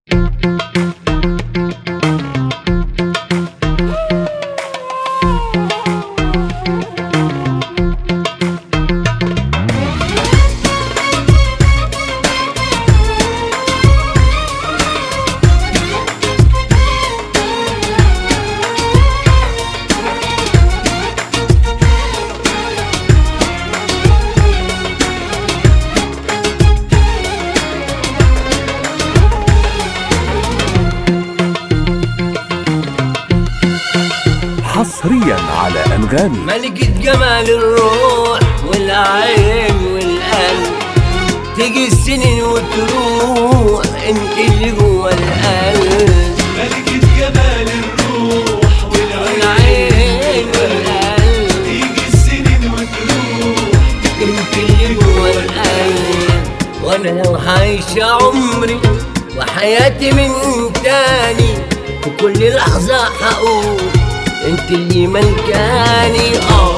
حصريا على أنغامي. ملكة جمال الروح والعين والقلب، تيجي السنين وتروح انت اللي جوا القلب. ملكة جمال الروح والعين والقلب، تيجي السنين وتروح انت اللي جوا القلب. وانا لو عايشة عمري وحياتي من تاني، في كل لحظة هقول انت اللي ملكاني.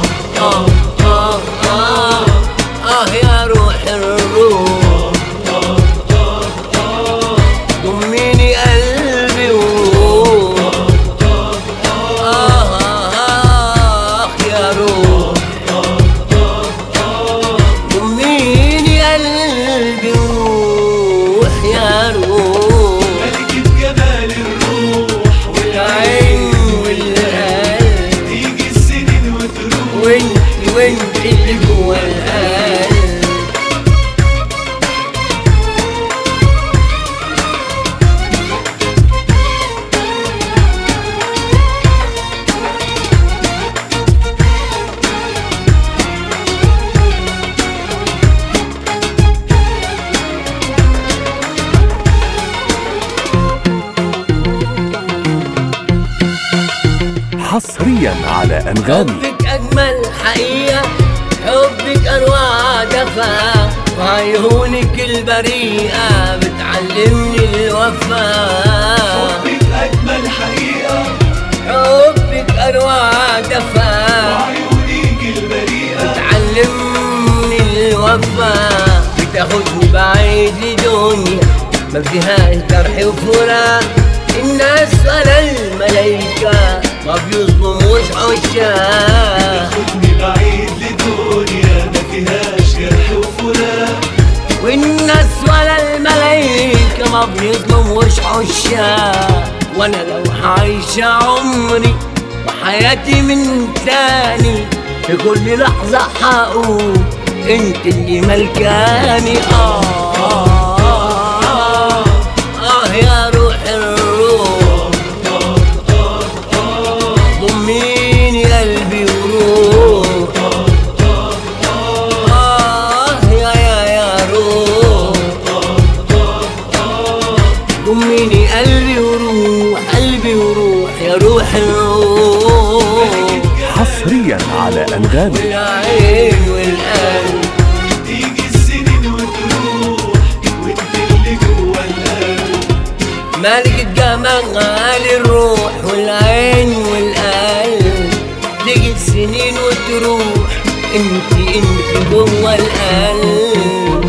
يا روح الروح، ضميني قلبي وروح. يا روح، ضميني قلبي وروح. يا روح، ملكة جمال الروح والعين والقلب، تيجي السنين وتروح وانت اللي جوا القلب. حصريا على أنغامي. حبك أجمل حقيقة، حبك أروع دفا، وعيونك البريئة بتعلمني الوفاء. حبك أجمل حقيقة، حبك أروع دفا، وعيونك البريئة بتعلمني الوفاء. بتاخدني بعيد لدنيا ما فيهاش جرح وفراق، الناس ولا الملايكة ما بيظلموش عشاق. تاخدني بعيد لدنيا ما فيهاش جرح وفراق، والناس ولا الملايكة ما بيظلموش عشاق. وانا لو عايشة عمري وحياتي من تاني، في كل لحظة هقول انت اللي ملكاني. يا روح الروح، ضميني قلبي وروح. يا روح، ضميني قلبي وروح، قلبي وروح. يا روح الروح، حصريا على أنغامي. والعين والقلب، تيجي السنين وتروح وانت اللي جوا القلب. ملكة جمال الروح والعين والقلب، تيجي السنين وتروح انت جوا القلب.